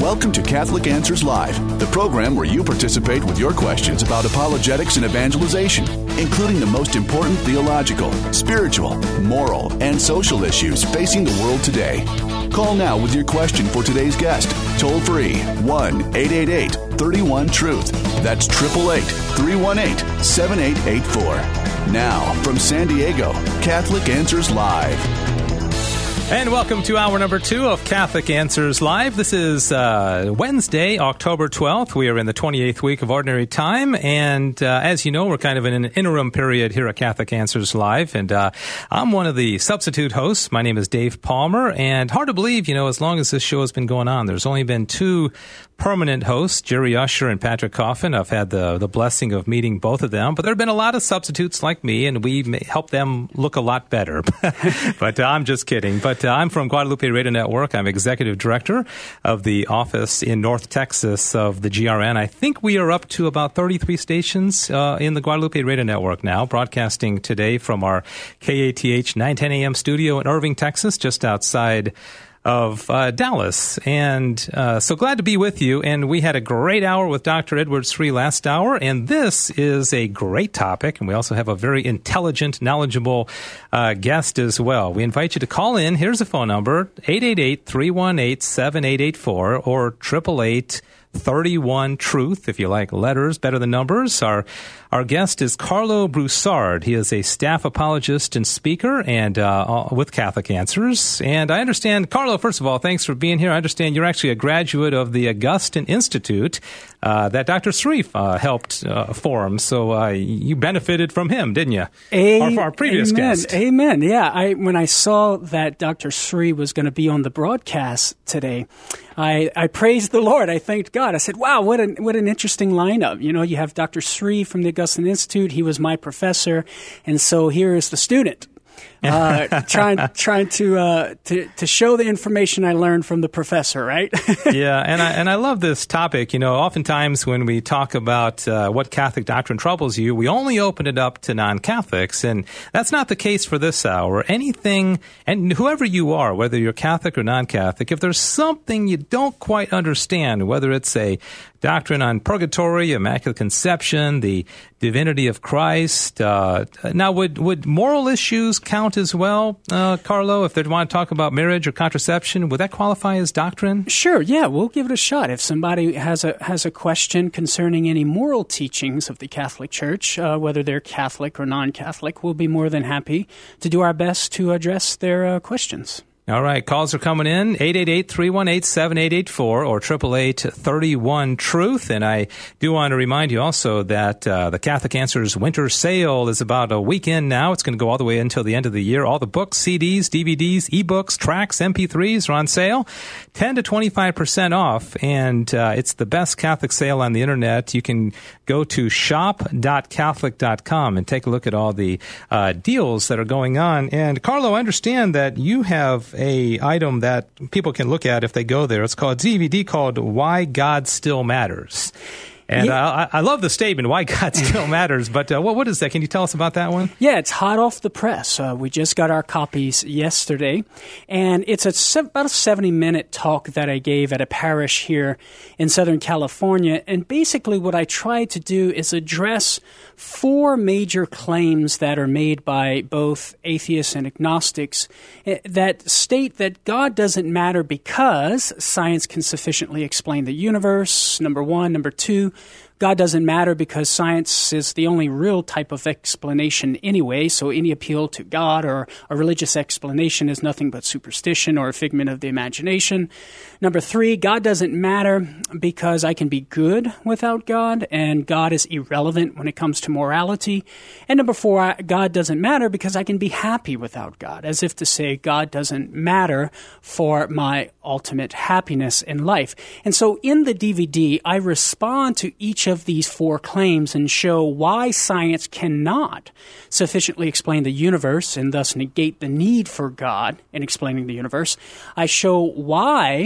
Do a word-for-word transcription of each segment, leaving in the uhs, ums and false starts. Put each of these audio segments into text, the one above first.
Welcome to Catholic Answers Live, the program where you participate with your questions about apologetics and evangelization, including the most important theological, spiritual, moral, and social issues facing the world today. Call now with your question for today's guest. Toll free, one eight eight eight, three one, truth. That's eight eight eight, three one eight, seven eight eight four. Now, from San Diego, Catholic Answers Live. And welcome to hour number two of Catholic Answers Live. This is uh, Wednesday, October twelfth. We are in the twenty-eighth week of Ordinary Time. And uh, as you know, we're kind of in an interim period here at Catholic Answers Live. And uh, I'm one of the substitute hosts. My name is Dave Palmer. And hard to believe, you know, as long as this show has been going on, there's only been two permanent hosts, Jerry Usher and Patrick Coffin. I've had the, the blessing of meeting both of them. But there have been a lot of substitutes like me, and we help them look a lot better. But uh, I'm just kidding. But uh, I'm from Guadalupe Radio Network. I'm executive director of the office in North Texas of the G R N. I think we are up to about thirty-three stations uh, in the Guadalupe Radio Network now, broadcasting today from our K A T H nine ten a.m. studio in Irving, Texas, just outside of uh, Dallas. And uh, so glad to be with you. And we had a great hour with Doctor Edward Sri last hour. And this is a great topic. And we also have a very intelligent, knowledgeable uh, guest as well. We invite you to call in. Here's a phone number, eight eight eight, three one eight, seven eight eight four or eight eight eight, thirty-one, truth, if you like letters better than numbers. Our our guest is Carlo Broussard. He is a staff apologist and speaker and uh, with Catholic Answers. And I understand, Carlo, first of all, thanks for being here. I understand you're actually a graduate of the Augustine Institute uh, that Doctor Sri uh, helped uh, form. So uh, you benefited from him, didn't you? A- our, our previous amen. guest. Amen. Yeah. I when I saw that Doctor Sri was going to be on the broadcast today, I, I praised the Lord. I thanked God. I said, wow, what an, what an interesting lineup. You know, you have Doctor Sri from the Augustine Institute. He was my professor. And so here is the student. uh, trying trying to uh, to to show the information I learned from the professor, right? Yeah, and I and I love this topic. You know, oftentimes when we talk about uh, what Catholic doctrine troubles you, we only open it up to non-Catholics, and that's not the case for this hour. Anything, and whoever you are, whether you're Catholic or non-Catholic, if there's something you don't quite understand, whether it's a doctrine on purgatory, Immaculate Conception, the divinity of Christ. Uh, now, would would moral issues count as well, uh, Carlo? If they want to talk about marriage or contraception, would that qualify as doctrine? Sure. Yeah, we'll give it a shot. If somebody has a has a question concerning any moral teachings of the Catholic Church, uh, whether they're Catholic or non-Catholic, we'll be more than happy to do our best to address their uh, questions. All right, calls are coming in, eight eight eight, three one eight, seven eight eight four or eight eight eight, thirty-one, truth. And I do want to remind you also that uh, the Catholic Answers Winter Sale is about a weekend now. It's going to go all the way until the end of the year. All the books, C Ds, D V Ds, ebooks, tracks, M P threes are on sale, ten to twenty-five percent off. And uh, it's the best Catholic sale on the internet. You can go to shop dot catholic dot com and take a look at all the uh, deals that are going on. And Carlo, I understand that you have a item that people can look at if they go there. It's called D V D called Why God Still Matters. And yeah. I, I love the statement, why God still matters. But uh, what, what is that? Can you tell us about that one? Yeah, it's hot off the press. Uh, we just got our copies yesterday. And it's a, about a seventy-minute talk that I gave at a parish here in Southern California. And basically what I tried to do is address four major claims that are made by both atheists and agnostics that state that God doesn't matter because science can sufficiently explain the universe, number one. Number two, God doesn't matter because science is the only real type of explanation anyway, so any appeal to God or a religious explanation is nothing but superstition or a figment of the imagination. Number three, God doesn't matter because I can be good without God, and God is irrelevant when it comes to morality. And number four, God doesn't matter because I can be happy without God, as if to say God doesn't matter for my ultimate happiness in life. And so in the D V D, I respond to each of these four claims and show why science cannot sufficiently explain the universe and thus negate the need for God in explaining the universe. I show why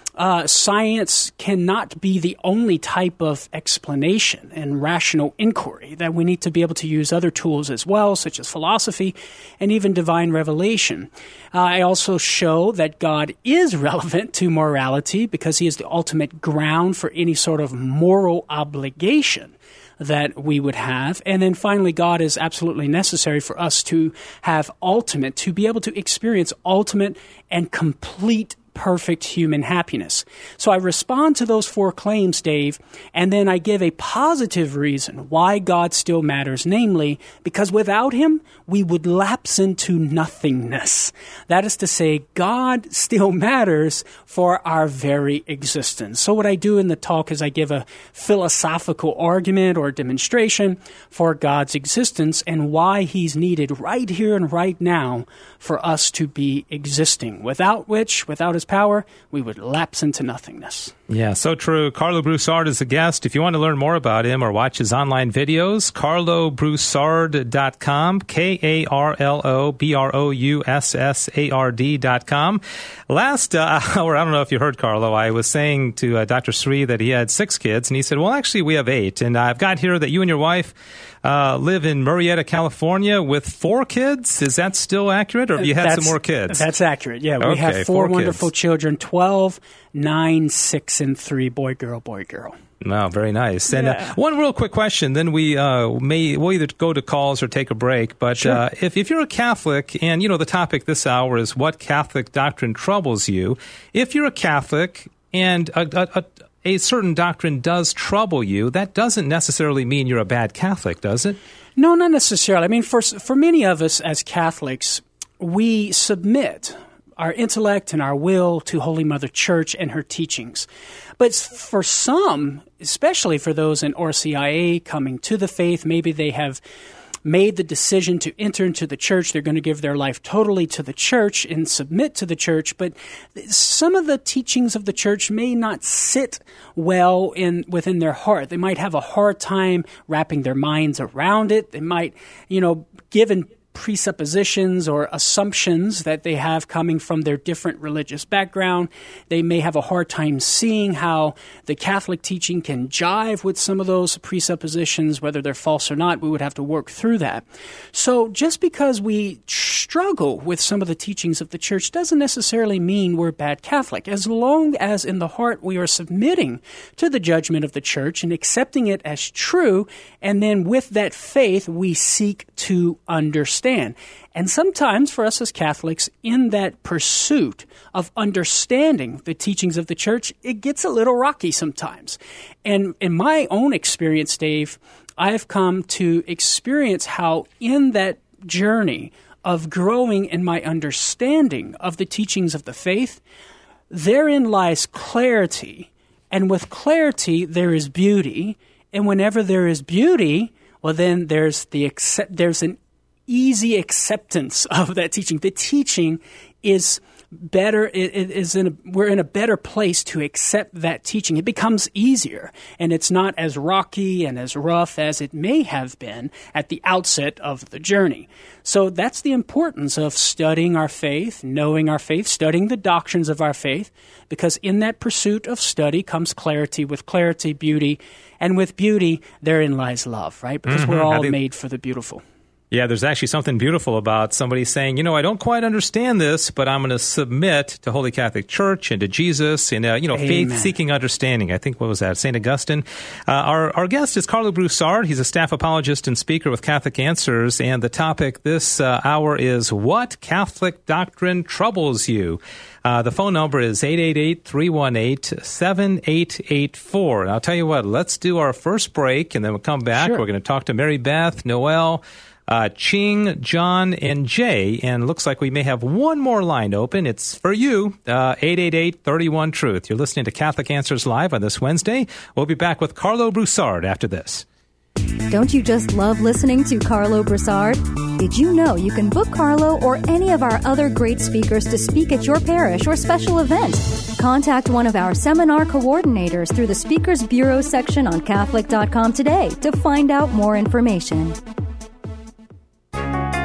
uh, science cannot be the only type of explanation and rational inquiry, that we need to be able to use other tools as well, such as philosophy and even divine revelation. Uh, I also show that God is relevant to morality because he is the ultimate ground for any sort of moral obligation that we would have. And then finally, God is absolutely necessary for us to have ultimate, to be able to experience ultimate and complete perfect human happiness. So I respond to those four claims, Dave, and then I give a positive reason why God still matters, namely, because without him, we would lapse into nothingness. That is to say, God still matters for our very existence. So what I do in the talk is I give a philosophical argument or demonstration for God's existence and why he's needed right here and right now for us to be existing, without which, without his power, we would lapse into nothingness. Yeah, so true. Carlo Broussard is a guest. If you want to learn more about him or watch his online videos, carlo broussard dot com, K A R L O B R O U S S A R D dot com. Last uh, hour, I don't know if you heard Carlo, I was saying to uh, Doctor Sri that he had six kids, and he said, well, actually, we have eight. And I've got here that you and your wife uh, live in Murrieta, California with four kids. Is that still accurate, or have you had that's, some more kids? That's accurate, yeah. We okay, have four, four wonderful kids. children, twelve, nine, six, and three, boy, girl, boy, girl. No, very nice. And yeah. uh, one real quick question, then we uh, may we'll either go to calls or take a break. But sure. uh, if if you're a Catholic, and you know the topic this hour is what Catholic doctrine troubles you. If you're a Catholic and a, a, a, a certain doctrine does trouble you, that doesn't necessarily mean you're a bad Catholic, does it? No, not necessarily. I mean, for for many of us as Catholics, we submit our intellect and our will to Holy Mother Church and her teachings. But for some, especially for those in R C I A coming to the faith, maybe they have made the decision to enter into the church. They're going to give their life totally to the church and submit to the church. But some of the teachings of the church may not sit well in within their heart. They might have a hard time wrapping their minds around it. They might, you know, given presuppositions or assumptions that they have coming from their different religious background. They may have a hard time seeing how the Catholic teaching can jive with some of those presuppositions, whether they're false or not. We would have to work through that. So just because we struggle with some of the teachings of the church doesn't necessarily mean we're bad Catholic. As long as in the heart we are submitting to the judgment of the church and accepting it as true, and then with that faith we seek to understand. And sometimes for us as Catholics, in that pursuit of understanding the teachings of the church, it gets a little rocky sometimes. And in my own experience, Dave, I've come to experience how in that journey of growing in my understanding of the teachings of the faith, therein lies clarity. And with clarity, there is beauty. And whenever there is beauty, well, then there's the accept, there's an easy acceptance of that teaching. The teaching is better. It, it is in a, we're in a better place to accept that teaching. It becomes easier, and it's not as rocky and as rough as it may have been at the outset of the journey. So that's the importance of studying our faith, knowing our faith, studying the doctrines of our faith, because in that pursuit of study comes clarity. With clarity, beauty, and with beauty, therein lies love, right? Because mm-hmm. we're all think- made for the beautiful. Yeah, there's actually something beautiful about somebody saying, you know, I don't quite understand this, but I'm going to submit to Holy Catholic Church and to Jesus and, uh, you know, faith-seeking understanding. I think, what was that, Saint Augustine? Uh, our, our guest is Carlo Broussard. He's a staff apologist and speaker with Catholic Answers, and the topic this uh, hour is What Catholic Doctrine Troubles You? Uh, the phone number is eight eight eight, three one eight, seven eight eight four. And I'll tell you what, let's do our first break, and then we'll come back. Sure. We're going to talk to Mary Beth, Noel, Uh, Ching, John, and Jay, and looks like we may have one more line open. It's for you, uh, eight eight eight, three one, truth. You're listening to Catholic Answers Live on this Wednesday. We'll be back with Carlo Broussard after this. Don't you just love listening to Carlo Broussard? Did you know you can book Carlo or any of our other great speakers to speak at your parish or special event? Contact one of our seminar coordinators through the Speakers Bureau section on Catholic dot com today to find out more information.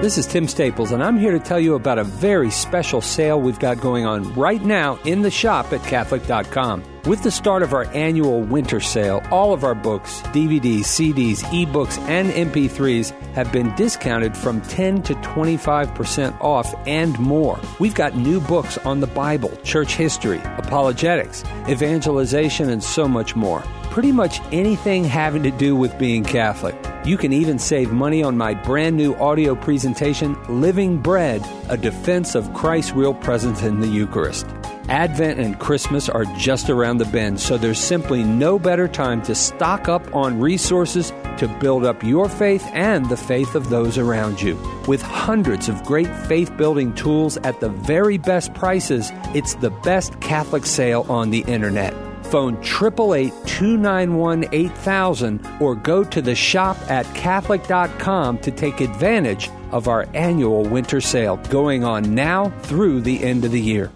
This is Tim Staples, and I'm here to tell you about a very special sale we've got going on right now in the shop at Catholic dot com. With the start of our annual winter sale, all of our books, D V Ds, C Ds, ebooks, and M P threes have been discounted from ten to twenty-five percent off and more. We've got new books on the Bible, church history, apologetics, evangelization, and so much more. Pretty much anything having to do with being Catholic. You can even save money on my brand new audio presentation, Living Bread, a defense of Christ's real presence in the Eucharist. Advent and Christmas are just around the bend, so there's simply no better time to stock up on resources to build up your faith and the faith of those around you. With hundreds of great faith-building tools at the very best prices, it's the best Catholic sale on the internet. Phone eight eight eight, two nine one, eight thousand or go to the shop at Catholic dot com to take advantage of our annual winter sale going on now through the end of the year.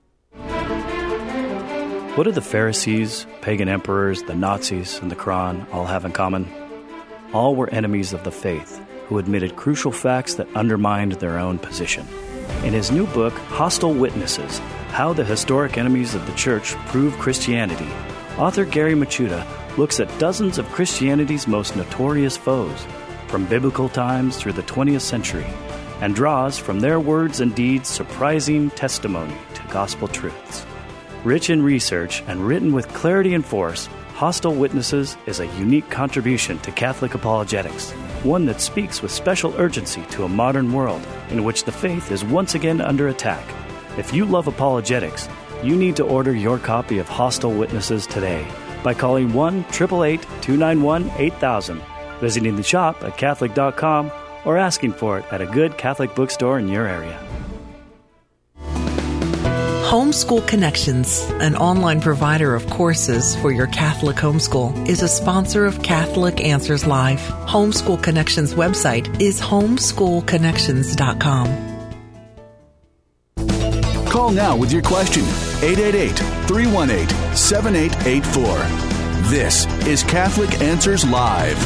What do the Pharisees, pagan emperors, the Nazis, and the Quran all have in common? All were enemies of the faith who admitted crucial facts that undermined their own position. In his new book, Hostile Witnesses, How the Historic Enemies of the Church Prove Christianity, author Gary Machuda looks at dozens of Christianity's most notorious foes, from biblical times through the twentieth century, and draws from their words and deeds surprising testimony to gospel truths. Rich in research and written with clarity and force, Hostile Witnesses is a unique contribution to Catholic apologetics, one that speaks with special urgency to a modern world in which the faith is once again under attack. If you love apologetics, you need to order your copy of Hostile Witnesses today by calling one eight eight eight, two nine one, eight thousand, visiting the shop at Catholic dot com, or asking for it at a good Catholic bookstore in your area. Homeschool Connections, an online provider of courses for your Catholic homeschool, is a sponsor of Catholic Answers Live. Homeschool Connections website is homeschool connections dot com. Call now with your question, eight eight eight, three one eight, seven eight eight four. This is Catholic Answers Live.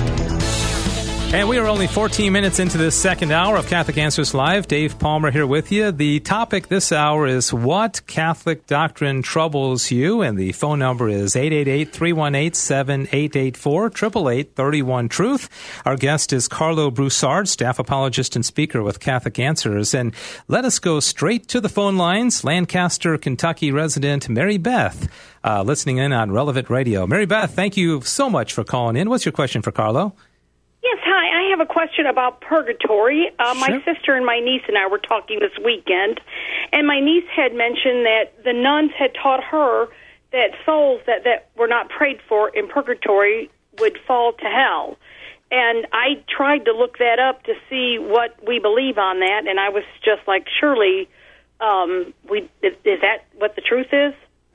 And we are only fourteen minutes into this second hour of Catholic Answers Live. Dave Palmer here with you. The topic this hour is what Catholic doctrine troubles you? And the phone number is eight eight eight, three one eight, seven eight eight four, eight eight eight, three one, truth. Our guest is Carlo Broussard, staff apologist and speaker with Catholic Answers. And let us go straight to the phone lines. Lancaster, Kentucky resident Mary Beth, uh, listening in on Relevant Radio. Mary Beth, thank you so much for calling in. What's your question for Carlo? Yes, hi. I have a question about purgatory. Uh, sure. My sister and my niece and I were talking this weekend, and my niece had mentioned that the nuns had taught her that souls that, that were not prayed for in purgatory would fall to hell. And I tried to look that up to see what we believe on that, and I was just like, surely, um, we is, is that what the truth is?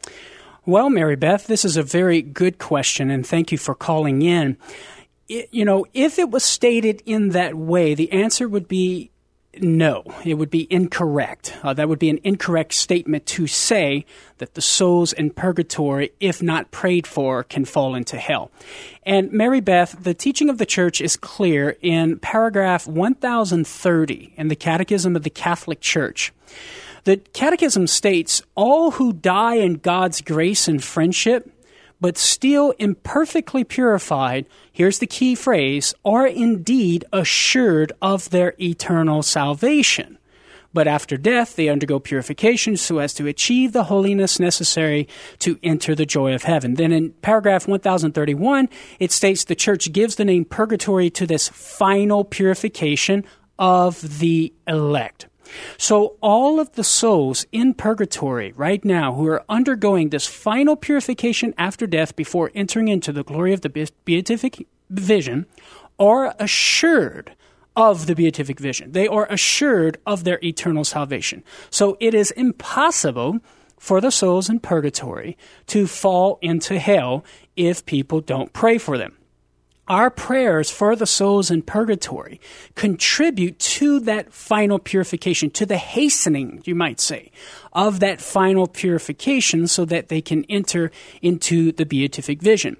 Well, Mary Beth, this is a very good question, and thank you for calling in. It, you know, if it was stated in that way, the answer would be no. It would be incorrect. Uh, that would be an incorrect statement to say that the souls in purgatory, if not prayed for, can fall into hell. And Mary Beth, the teaching of the Church is clear in paragraph one thousand thirty in the Catechism of the Catholic Church. The Catechism states, all who die in God's grace and friendship, but still imperfectly purified, here's the key phrase, are indeed assured of their eternal salvation. But after death, they undergo purification so as to achieve the holiness necessary to enter the joy of heaven. Then in paragraph one thousand thirty-one, it states the Church gives the name purgatory to this final purification of the elect. So all of the souls in purgatory right now who are undergoing this final purification after death before entering into the glory of the beatific vision are assured of the beatific vision. They are assured of their eternal salvation. So it is impossible for the souls in purgatory to fall into hell if people don't pray for them. Our prayers for the souls in purgatory contribute to that final purification, to the hastening, you might say, of that final purification so that they can enter into the beatific vision.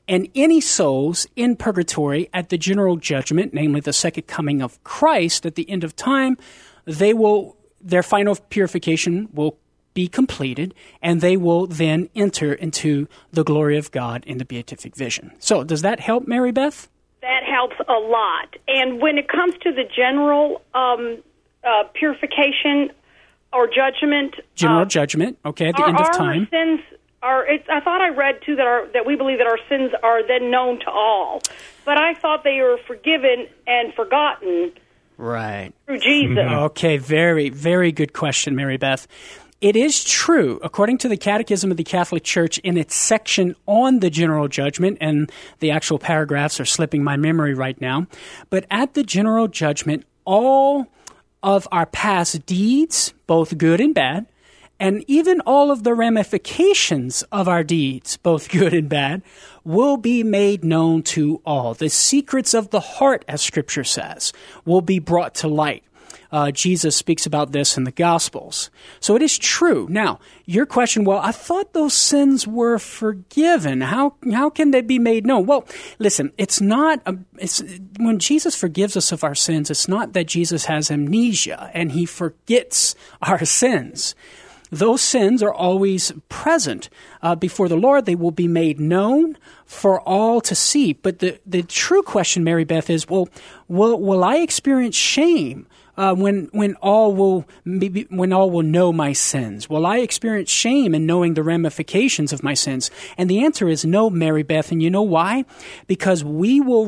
And any souls in purgatory at the general judgment, namely the second coming of Christ at the end of time, they will their final purification will be completed, and they will then enter into the glory of God in the beatific vision. So, does that help, Mary Beth? That helps a lot. And when it comes to the general um, uh, purification or judgment, general uh, judgment, okay, at the are, end of our time, sins are. It's, I thought I read too that our that we believe that our sins are then known to all, but I thought they were forgiven and forgotten. Right. Through Jesus. Okay, very, very good question, Mary Beth. It is true, according to the Catechism of the Catholic Church, in its section on the general judgment, and the actual paragraphs are slipping my memory right now, but at the general judgment, all of our past deeds, both good and bad, and even all of the ramifications of our deeds, both good and bad, will be made known to all. The secrets of the heart, as Scripture says, will be brought to light. Uh, Jesus speaks about this in the Gospels. So it is true. Now, your question, well, I thought those sins were forgiven. How how can they be made known? Well, listen, it's not, a, it's when Jesus forgives us of our sins, it's not that Jesus has amnesia and he forgets our sins. Those sins are always present uh, before the Lord. They will be made known for all to see. But the, the true question, Mary Beth, is, well, will, will I experience shame uh, when when all will maybe, when all will know my sins? Will I experience shame in knowing the ramifications of my sins? And the answer is no, Mary Beth. And you know why? Because we will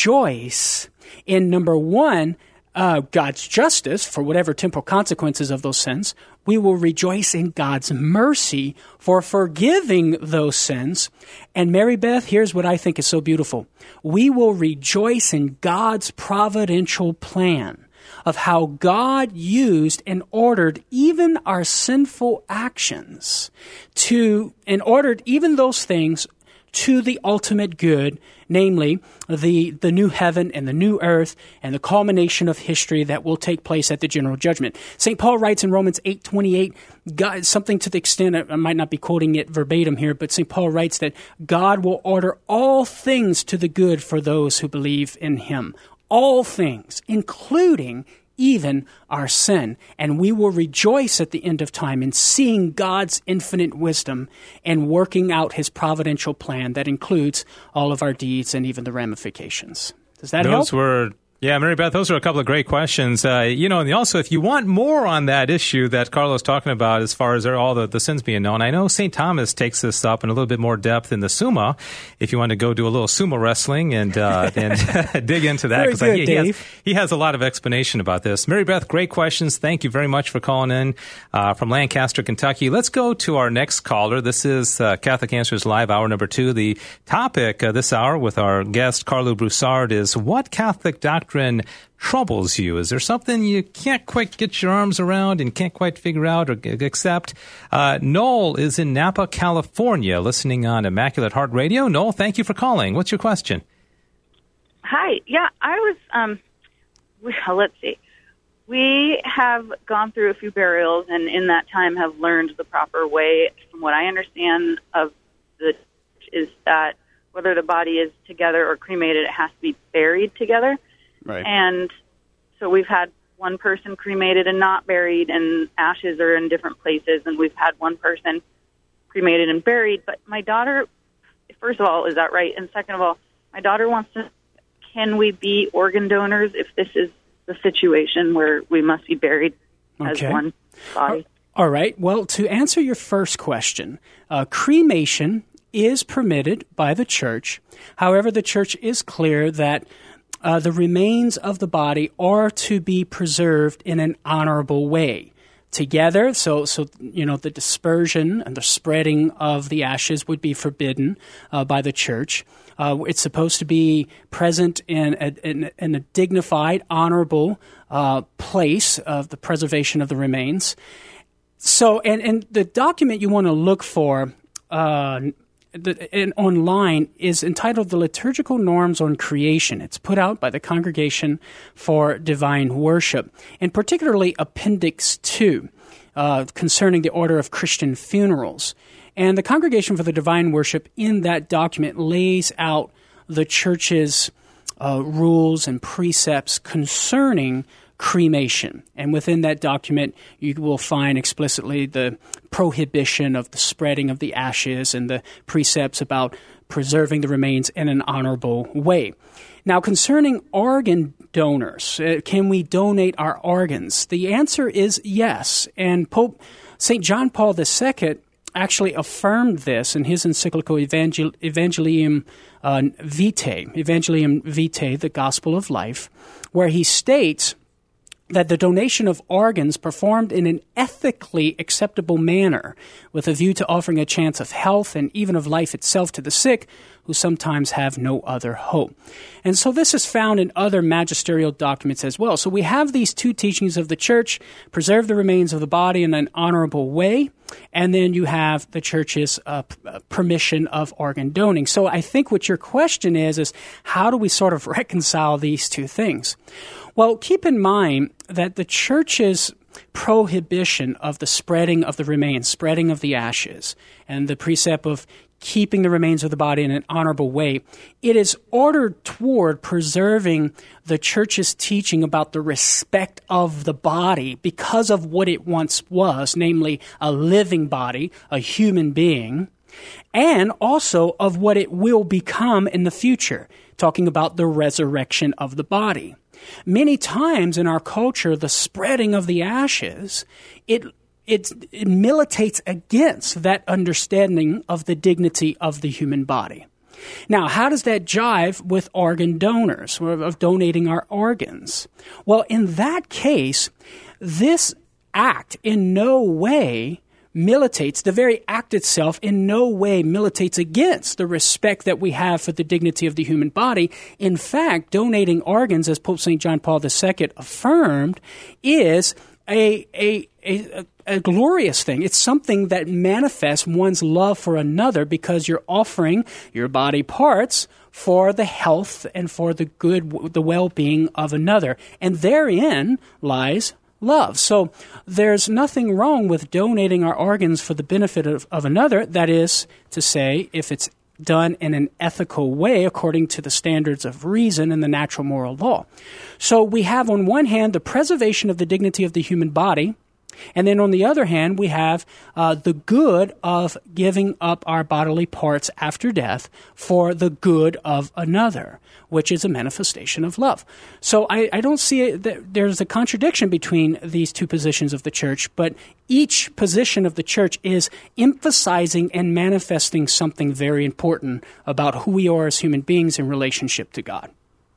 rejoice in, number one, Uh, God's justice for whatever temporal consequences of those sins. We will rejoice in God's mercy for forgiving those sins. And Mary Beth, here's what I think is so beautiful. We will rejoice in God's providential plan of how God used and ordered even our sinful actions to, and ordered even those things to the ultimate good, namely the, the new heaven and the new earth and the culmination of history that will take place at the general judgment. Saint Paul writes in Romans eight twenty-eight, God, something to the extent, I might not be quoting it verbatim here, but Saint Paul writes that God will order all things to the good for those who believe in him. All things, including even our sin. And we will rejoice at the end of time in seeing God's infinite wisdom and working out his providential plan that includes all of our deeds and even the ramifications. Does that Those help? Those were... Yeah, Mary Beth, those are a couple of great questions. Uh, you know, and also, if you want more on that issue that Carlo's talking about as far as all the, the sins being known, I know Saint Thomas takes this up in a little bit more depth in the Summa, if you want to go do a little sumo wrestling and uh, and dig into that. Very good, he, Dave. He has, he has a lot of explanation about this. Mary Beth, great questions. Thank you very much for calling in uh, from Lancaster, Kentucky. Let's go to our next caller. This is uh, Catholic Answers Live, hour number two. The topic uh, this hour with our guest, Carlo Broussard, is what Catholic doctrine troubles you? Is there something you can't quite get your arms around and can't quite figure out or accept? Uh, Noel is in Napa, California, listening on Immaculate Heart Radio. Noel, thank you for calling. What's your question? Hi. Yeah, I was, um, well, let's see. We have gone through a few burials and in that time have learned the proper way. From what I understand of the is that whether the body is together or cremated, it has to be buried together. Right. And so we've had one person cremated and not buried, and ashes are in different places, and we've had one person cremated and buried. But my daughter, first of all, is that right? And second of all, my daughter wants to, can we be organ donors if this is the situation where we must be buried as Okay. one body? All right. Well, to answer your first question, uh, cremation is permitted by the Church. However, the Church is clear that uh, the remains of the body are to be preserved in an honorable way. Together, so so you know the dispersion and the spreading of the ashes would be forbidden uh, by the Church. Uh, it's supposed to be present in a, in, in a dignified, honorable uh, place of the preservation of the remains. So, and, and the document you want to look for uh, the, and online is entitled The Liturgical Norms on Creation. It's put out by the Congregation for Divine Worship, and particularly Appendix two. uh, concerning the order of Christian funerals. And the Congregation for the Divine Worship in that document lays out the church's uh, rules and precepts concerning cremation. And within that document, you will find explicitly the prohibition of the spreading of the ashes and the precepts about preserving the remains in an honorable way. Now, concerning organ donors, uh, can we donate our organs? The answer is yes. And Pope Saint John Paul the Second actually affirmed this in his encyclical Evangel- Evangelium uh, Vitae, Evangelium Vitae, the Gospel of Life, where he states that the donation of organs performed in an ethically acceptable manner with a view to offering a chance of health and even of life itself to the sick who sometimes have no other hope. And so this is found in other magisterial documents as well. So we have these two teachings of the church: preserve the remains of the body in an honorable way, and then you have the church's uh, permission of organ donating. So I think what your question is, is how do we sort of reconcile these two things? Well, keep in mind that the church's prohibition of the spreading of the remains, spreading of the ashes, and the precept of keeping the remains of the body in an honorable way, it is ordered toward preserving the church's teaching about the respect of the body because of what it once was, namely a living body, a human being, and also of what it will become in the future, talking about the resurrection of the body. Many times in our culture, the spreading of the ashes, it, it it militates against that understanding of the dignity of the human body. Now, how does that jive with organ donors, of donating our organs? Well, in that case, this act in no way militates, the very act itself in no way militates against the respect that we have for the dignity of the human body. In fact, donating organs, as Pope Saint John Paul the Second affirmed, is a, a, a, a glorious thing. It's something that manifests one's love for another because you're offering your body parts for the health and for the good, the well-being of another. And therein lies love. So there's nothing wrong with donating our organs for the benefit of, of another. That is to say, if it's done in an ethical way according to the standards of reason and the natural moral law. So we have on one hand the preservation of the dignity of the human body, and then on the other hand, we have uh, the good of giving up our bodily parts after death for the good of another, which is a manifestation of love. So I, I don't see it, that there's a contradiction between these two positions of the church, but each position of the church is emphasizing and manifesting something very important about who we are as human beings in relationship to God.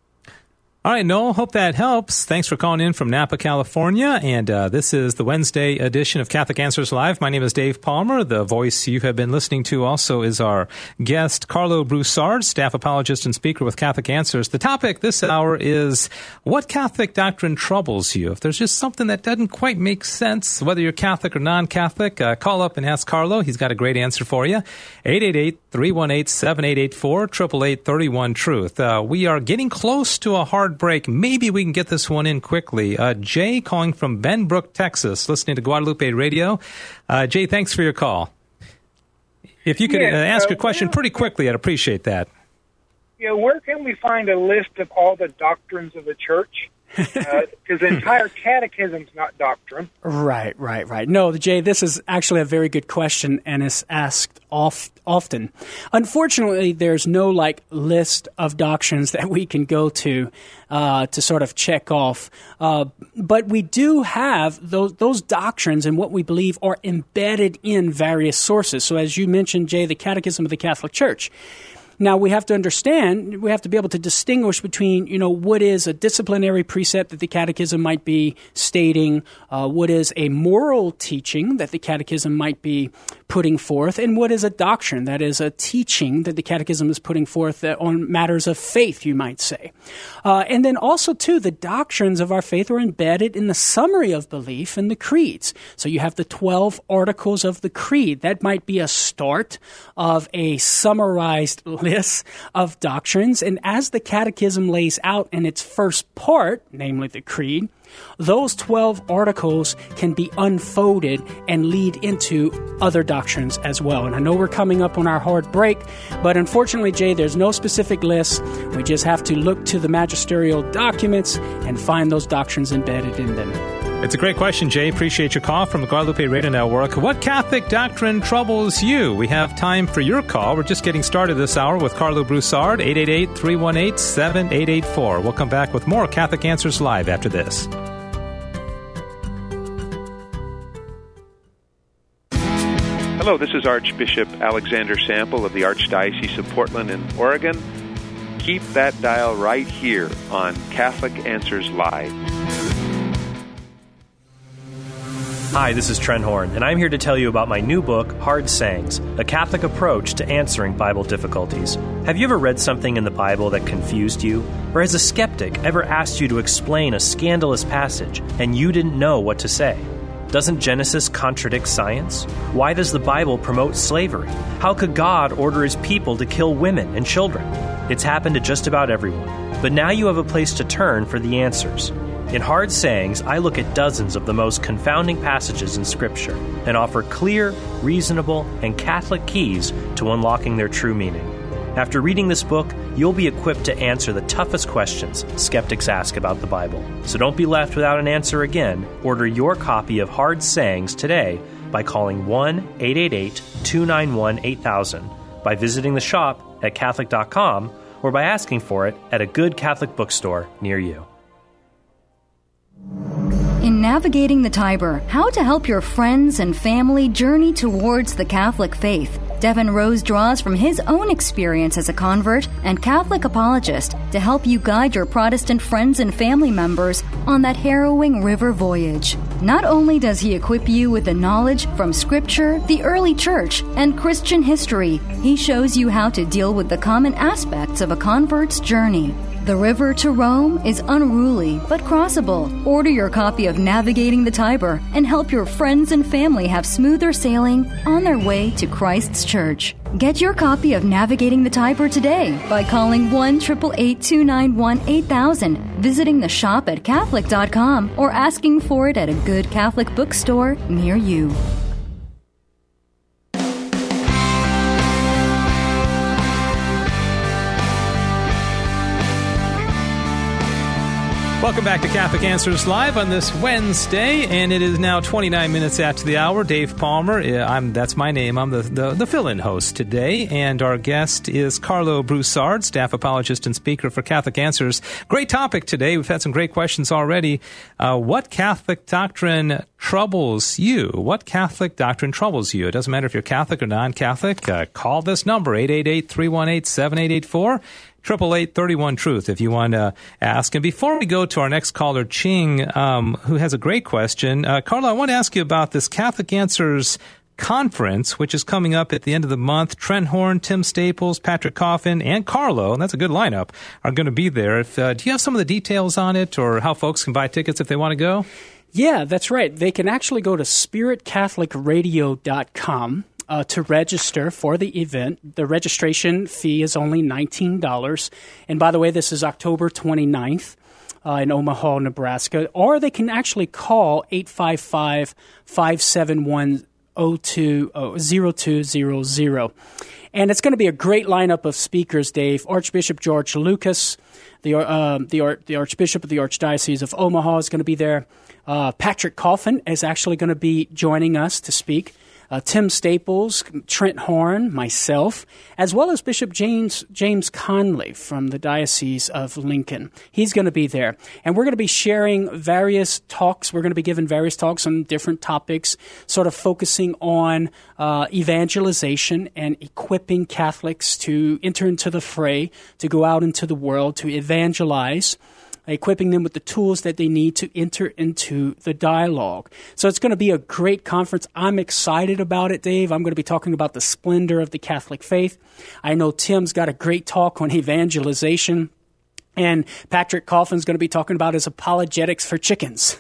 All right, Noel, hope that helps. Thanks for calling in from Napa, California. And uh, this is the Wednesday edition of Catholic Answers Live. My name is Dave Palmer. The voice you have been listening to also is our guest, Carlo Broussard, staff apologist and speaker with Catholic Answers. The topic this hour is what Catholic doctrine troubles you? If there's just something that doesn't quite make sense, whether you're Catholic or non-Catholic, uh, call up and ask Carlo. He's got a great answer for you. eight eight eight, three one eight, seven eight eight four, eight eight eight, three one, truth. Uh, we are getting close to a hard break. Maybe we can get this one in quickly. Uh, Jay calling from Benbrook, Texas, listening to Guadalupe Radio. Uh, Jay, thanks for your call. If you could yes, uh, ask uh, a question well, pretty quickly, I'd appreciate that. Yeah, where can we find a list of all the doctrines of the church? Because uh, the entire catechism's not doctrine. Right, right, right. No, Jay, this is actually a very good question and is asked oft, often. Unfortunately, there's no like list of doctrines that we can go to uh, to sort of check off. Uh, but we do have those, those doctrines and what we believe are embedded in various sources. So as you mentioned, Jay, the Catechism of the Catholic Church. Now, we have to understand, we have to be able to distinguish between, you know, what is a disciplinary precept that the catechism might be stating, uh, what is a moral teaching that the catechism might be putting forth, and what is a doctrine, that is a teaching that the catechism is putting forth on matters of faith, you might say. Uh, and then also, too, the doctrines of our faith are embedded in the summary of belief in the creeds. So you have the twelve articles of the creed. That might be a start of a summarized list of doctrines, and as the catechism lays out in its first part, namely the creed, those twelve articles can be unfolded and lead into other doctrines as well. And I know we're coming up on our hard break, but unfortunately, Jay, there's no specific list. We just have to look to the magisterial documents and find those doctrines embedded in them. It's a great question, Jay. Appreciate your call from the Guadalupe Radio Network. What Catholic doctrine troubles you? We have time for your call. We're just getting started this hour with Carlo Broussard, eight eight eight, three one eight, seven eight eight four. We'll come back with more Catholic Answers Live after this. Hello, this is Archbishop Alexander Sample of the Archdiocese of Portland in Oregon. Keep that dial right here on Catholic Answers Live. Hi, this is Trent Horn, and I'm here to tell you about my new book, Hard Sayings, A Catholic Approach to Answering Bible Difficulties. Have you ever read something in the Bible that confused you? Or has a skeptic ever asked you to explain a scandalous passage and you didn't know what to say? Doesn't Genesis contradict science? Why does the Bible promote slavery? How could God order his people to kill women and children? It's happened to just about everyone. But now you have a place to turn for the answers. In Hard Sayings, I look at dozens of the most confounding passages in Scripture and offer clear, reasonable, and Catholic keys to unlocking their true meaning. After reading this book, you'll be equipped to answer the toughest questions skeptics ask about the Bible. So don't be left without an answer again. Order your copy of Hard Sayings today by calling one eight eight eight, two nine one, eight thousand, by visiting the shop at Catholic dot com, or by asking for it at a good Catholic bookstore near you. In Navigating the Tiber, how to help your friends and family journey towards the Catholic faith, Devin Rose draws from his own experience as a convert and Catholic apologist to help you guide your Protestant friends and family members on that harrowing river voyage. Not only does he equip you with the knowledge from Scripture, the early Church, and Christian history, he shows you how to deal with the common aspects of a convert's journey. The river to Rome is unruly but crossable. Order your copy of Navigating the Tiber and help your friends and family have smoother sailing on their way to Christ's Church. Get your copy of Navigating the Tiber today by calling one eight eight eight, two nine one, eight thousand, visiting the shop at Catholic dot com, or asking for it at a good Catholic bookstore near you. Welcome back to Catholic Answers Live on this Wednesday, and it is now twenty-nine minutes after the hour. Dave Palmer, I'm, that's my name. I'm the, the, the fill-in host today, and our guest is Carlo Broussard, staff apologist and speaker for Catholic Answers. Great topic today. We've had some great questions already. Uh, what Catholic doctrine troubles you? What Catholic doctrine troubles you? It doesn't matter if you're Catholic or non-Catholic. Uh, call this number, eight eight eight, three one eight, seven eight eight four. Triple eight thirty one truth if you want to ask. And before we go to our next caller, Ching, um, who has a great question, uh, Carlo, I want to ask you about this Catholic Answers conference, which is coming up at the end of the month. Trent Horn, Tim Staples, Patrick Coffin, and Carlo, and that's a good lineup, are going to be there. If, uh, do you have some of the details on it, or how folks can buy tickets if they want to go? Yeah, that's right. They can actually go to spirit catholic radio dot com. Uh, to register for the event. The registration fee is only nineteen dollars. And by the way, this is October twenty-ninth uh, in Omaha, Nebraska. Or they can actually call eight five five, five seven one, zero two zero zero. And it's going to be a great lineup of speakers, Dave. Archbishop George Lucas, the, uh, the, Ar- the Archbishop of the Archdiocese of Omaha, is going to be there. Uh, Patrick Coffin is actually going to be joining us to speak. Uh, Tim Staples, Trent Horn, myself, as well as Bishop James James Conley from the Diocese of Lincoln. He's going to be there. And we're going to be sharing various talks. We're going to be giving various talks on different topics, sort of focusing on uh, evangelization and equipping Catholics to enter into the fray, to go out into the world, to evangelize, equipping them with the tools that they need to enter into the dialogue. So it's going to be a great conference. I'm excited about it, Dave. I'm going to be talking about the splendor of the Catholic faith. I know Tim's got a great talk on evangelization. And Patrick Coffin's going to be talking about his apologetics for chickens.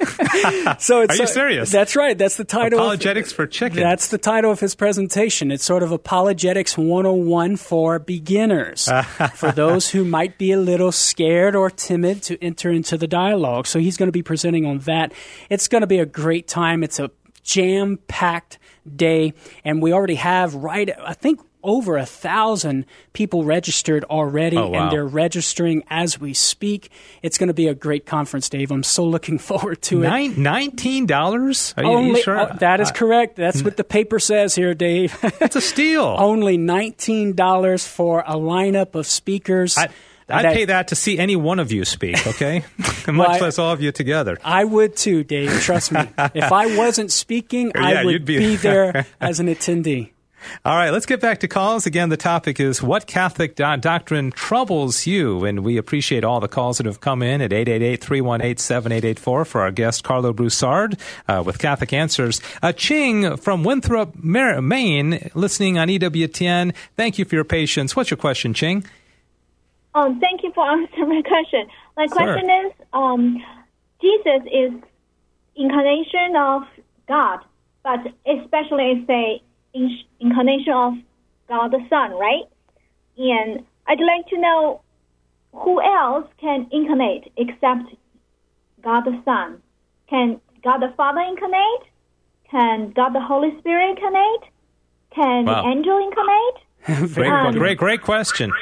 so it's, Are you serious? Uh, that's right. That's the title. Apologetics of, for chickens. That's the title of his presentation. It's sort of Apologetics one oh one for beginners, for those who might be a little scared or timid to enter into the dialogue. So he's going to be presenting on that. It's going to be a great time. It's a jam-packed day, and we already have, right, I think, over a thousand people registered already, oh, wow. and they're registering as we speak. It's going to be a great conference, Dave. I'm so looking forward to Nine, it. nineteen dollars? Are Only, you, you sure? uh, that is uh, correct. That's what the paper says here, Dave. It's a steal. Only nineteen dollars for a lineup of speakers. I, I'd that, pay that to see any one of you speak, okay? Much well, less all of you together. I would too, Dave. Trust me. If I wasn't speaking, yeah, I would you'd be, be there as an attendee. All right, let's get back to calls. Again, the topic is what Catholic do- doctrine troubles you? And we appreciate all the calls that have come in at eight eight eight, three one eight, seven eight eight four for our guest, Carlo Broussard, uh, with Catholic Answers. Uh, Ching from Winthrop, Maine, listening on E W T N. Thank you for your patience. What's your question, Ching? Um, thank you for answering my question. My question sure. is, um, Jesus is incarnation of God, but especially say incarnation of God the Son, right? And I'd like to know who else can incarnate except God the Son. Can God the Father incarnate? Can God the Holy Spirit incarnate? Can wow. the angel incarnate? great, um, great, great question.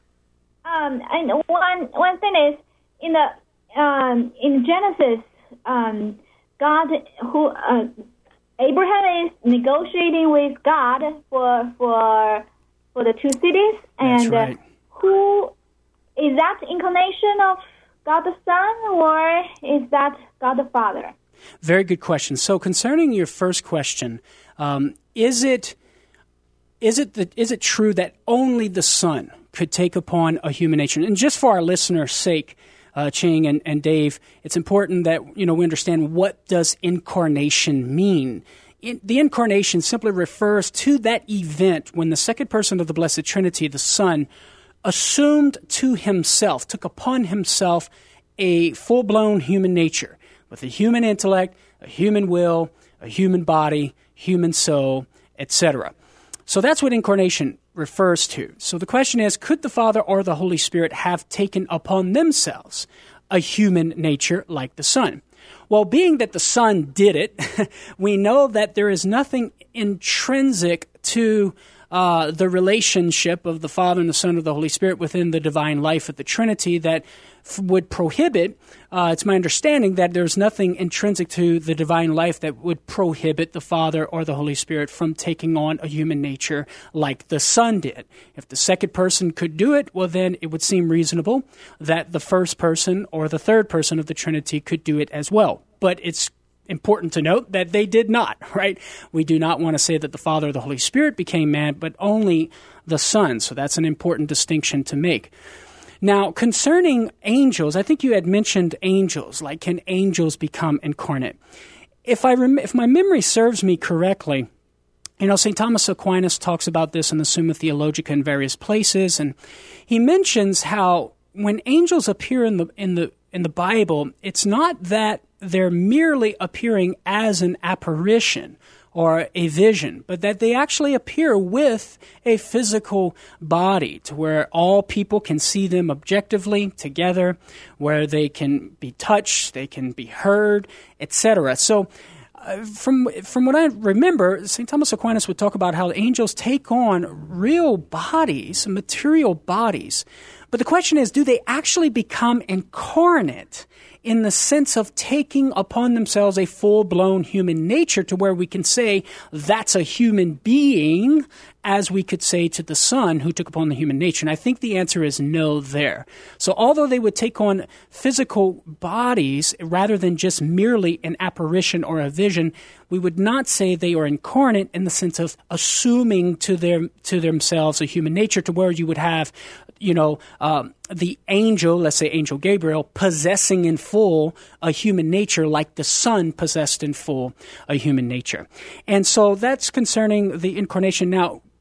Um, and one one thing is in the um, in Genesis, um, God who. Uh, Abraham is negotiating with God for for for the two cities, and right. uh, who is that incarnation of God the Son, or is that God the Father? Very good question. So, concerning your first question, um, is it is it the, is it true that only the Son could take upon a human nature? And just for our listeners' sake, Uh, Ching and, and Dave, it's important that you know we understand what does incarnation mean. In, the incarnation simply refers to that event when the second person of the Blessed Trinity, the Son, assumed to himself, took upon himself a full-blown human nature with a human intellect, a human will, a human body, human soul, et cetera. So that's what incarnation refers to. So the question is, could the Father or the Holy Spirit have taken upon themselves a human nature like the Son? Well, being that the Son did it, we know that there is nothing intrinsic to uh, the relationship of the Father and the Son of the Holy Spirit within the divine life of the Trinity that f- would prohibit, uh, it's my understanding that there's nothing intrinsic to the divine life that would prohibit the Father or the Holy Spirit from taking on a human nature like the Son did. If the second person could do it, well then it would seem reasonable that the first person or the third person of the Trinity could do it as well. But it's important to note that they did not, right? We do not want to say that the Father or the Holy Spirit became man, but only the Son. So that's an important distinction to make. Now, concerning angels, I think you had mentioned angels, like can angels become incarnate? If I rem- if my memory serves me correctly, you know, Saint Thomas Aquinas talks about this in the Summa Theologica in various places, and he mentions how when angels appear in the in the in the Bible, it's not that they're merely appearing as an apparition or a vision, but that they actually appear with a physical body to where all people can see them objectively together, where they can be touched, they can be heard, et cetera. So uh, from from what I remember, Saint Thomas Aquinas would talk about how angels take on real bodies, material bodies. But the question is, do they actually become incarnate in the sense of taking upon themselves a full-blown human nature to where we can say that's a human being, as we could say to the Son who took upon the human nature? And I think the answer is no there. So although they would take on physical bodies rather than just merely an apparition or a vision, we would not say they are incarnate in the sense of assuming to their to themselves a human nature to where you would have, you know, um, the angel, let's say Angel Gabriel, possessing in full a human nature like the Son possessed in full a human nature. And so that's concerning the incarnation. Now,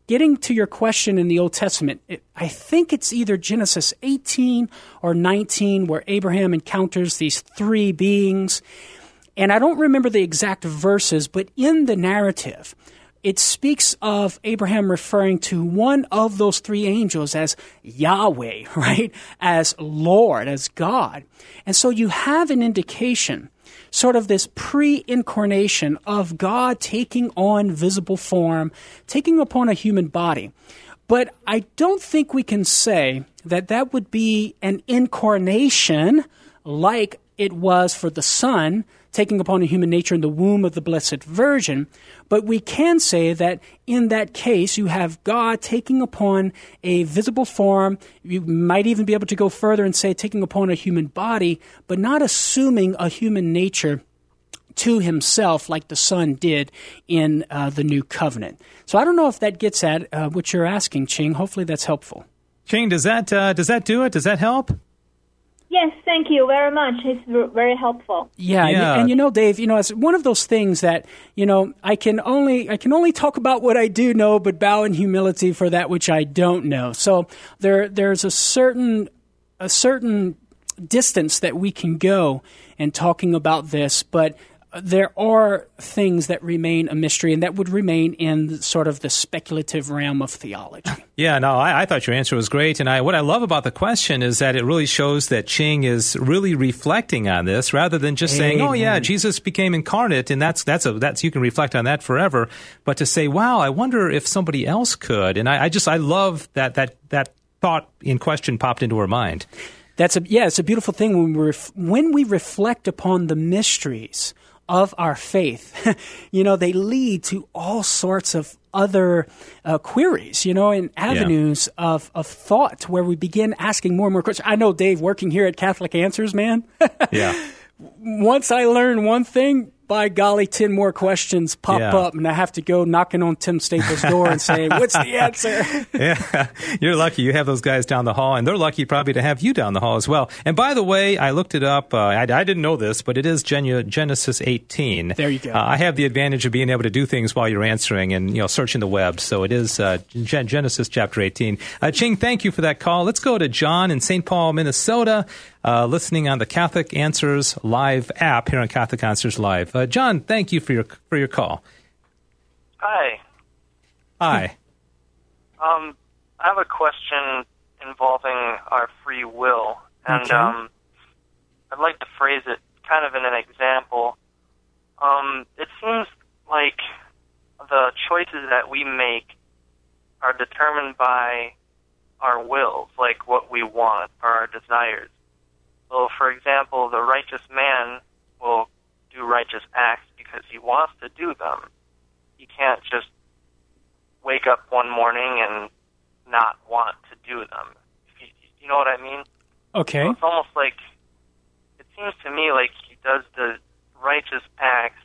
getting to your question in the Old Testament, it, I think it's either Genesis eighteen or nineteen where Abraham encounters these three beings. And I don't remember the exact verses, but in the narrative, it speaks of Abraham referring to one of those three angels as Yahweh, right? As Lord, as God. And so you have an indication, sort of this pre-incarnation of God taking on visible form, taking upon a human body. But I don't think we can say that that would be an incarnation like it was for the Son, taking upon a human nature in the womb of the Blessed Virgin. But we can say that in that case, you have God taking upon a visible form. You might even be able to go further and say taking upon a human body, but not assuming a human nature to himself like the Son did in uh, the New Covenant. So I don't know if that gets at uh, what you're asking, Ching. Hopefully that's helpful. Ching, does that uh, does that do it? Does that help? Yes, thank you very much. It's very helpful. Yeah, yeah. And, and you know, Dave, you know, it's one of those things that, you know, I can only I can only talk about what I do know, but bow in humility for that which I don't know. So there there's a certain a certain distance that we can go in talking about this, but there are things that remain a mystery and that would remain in sort of the speculative realm of theology. Yeah, no, I, I thought your answer was great. And I, what I love about the question is that it really shows that Ching is really reflecting on this rather than just Amen. saying, oh, yeah, Jesus became incarnate and that's, that's, a, that's, you can reflect on that forever. But to say, wow, I wonder if somebody else could. And I, I just, I love that, that, that thought in question popped into her mind. That's a, yeah, it's a beautiful thing when we, ref, when we reflect upon the mysteries of our faith. You know, they lead to all sorts of other uh, queries, you know, and avenues yeah. of, of thought where we begin asking more and more questions. I know, Dave, working here at Catholic Answers, man. Yeah. Once I learn one thing, by golly, ten more questions pop yeah. up, and I have to go knocking on Tim Staples' door and say, what's the answer? Yeah, you're lucky you have those guys down the hall, and they're lucky probably to have you down the hall as well. And by the way, I looked it up. Uh, I, I didn't know this, but it is Genu- Genesis eighteen. There you go. Uh, I have the advantage of being able to do things while you're answering and, you know, searching the web. So it is uh, Gen- Genesis chapter eighteen. Uh, Ching, thank you for that call. Let's go to John in Saint Paul, Minnesota, uh, listening on the Catholic Answers Live app here on Catholic Answers Live. Uh, John, thank you for your for your call. Hi. Hi. Um, I have a question involving our free will, and okay. um, I'd like to phrase it kind of in an example. Um, it seems like the choices that we make are determined by our wills, like what we want or our desires. So, for example, the righteous man will do righteous acts because he wants to do them. He can't just wake up one morning and not want to do them. You, you know what I mean? Okay. So it's almost like, it seems to me like he does the righteous acts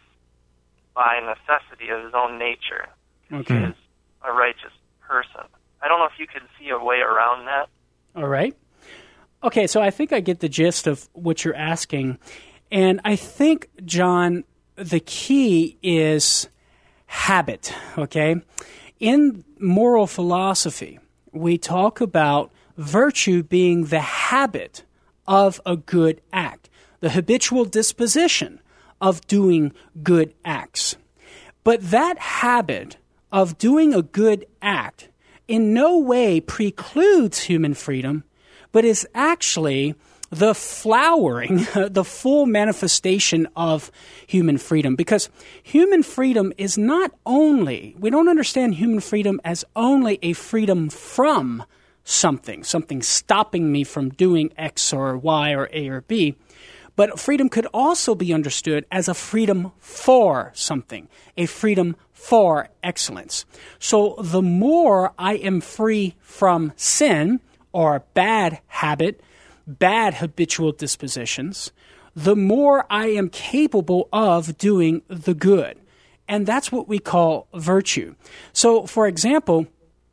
by necessity of his own nature. Okay. He is a righteous person. I don't know if you can see a way around that. All right. Okay, so I think I get the gist of what you're asking. And I think, John, the key is habit, okay? In moral philosophy, we talk about virtue being the habit of a good act, the habitual disposition of doing good acts. But that habit of doing a good act in no way precludes human freedom, but is actually the flowering, the full manifestation of human freedom. Because human freedom is not only, we don't understand human freedom as only a freedom from something, something stopping me from doing X or Y or A or B. But freedom could also be understood as a freedom for something, a freedom for excellence. So the more I am free from sin or bad habit, bad habitual dispositions, the more I am capable of doing the good. And that's what we call virtue. So, for example,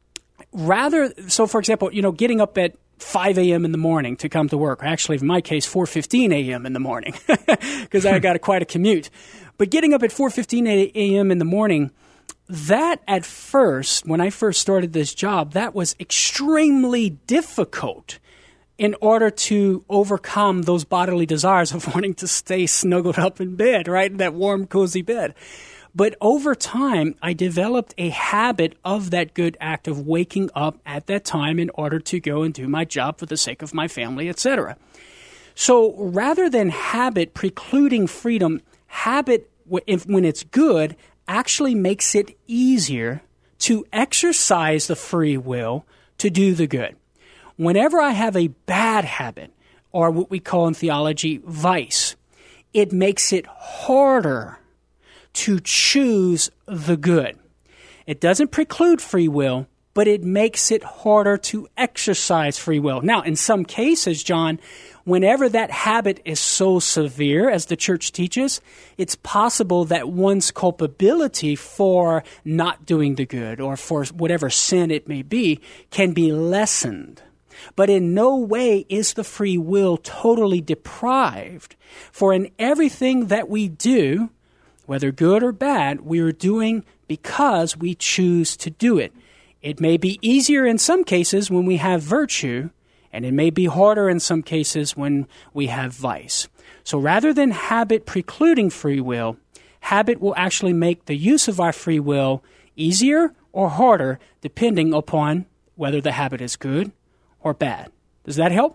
rather, so for example, you know, getting up at five a.m. in the morning to come to work. Actually, in my case, four fifteen a.m. in the morning because I got a, quite a commute. But getting up at four fifteen a.m. in the morning, that at first, when I first started this job, that was extremely difficult in order to overcome those bodily desires of wanting to stay snuggled up in bed, right? In that warm, cozy bed. But over time, I developed a habit of that good act of waking up at that time in order to go and do my job for the sake of my family, et cetera. So rather than habit precluding freedom, habit, if, when it's good, actually makes it easier to exercise the free will to do the good. Whenever I have a bad habit, or what we call in theology vice, it makes it harder to choose the good. It doesn't preclude free will, but it makes it harder to exercise free will. Now, in some cases, John, whenever that habit is so severe, as the church teaches, it's possible that one's culpability for not doing the good or for whatever sin it may be can be lessened. But in no way is the free will totally deprived. For in everything that we do, whether good or bad, we are doing because we choose to do it. It may be easier in some cases when we have virtue, and it may be harder in some cases when we have vice. So rather than habit precluding free will, habit will actually make the use of our free will easier or harder depending upon whether the habit is good or bad. Does that help?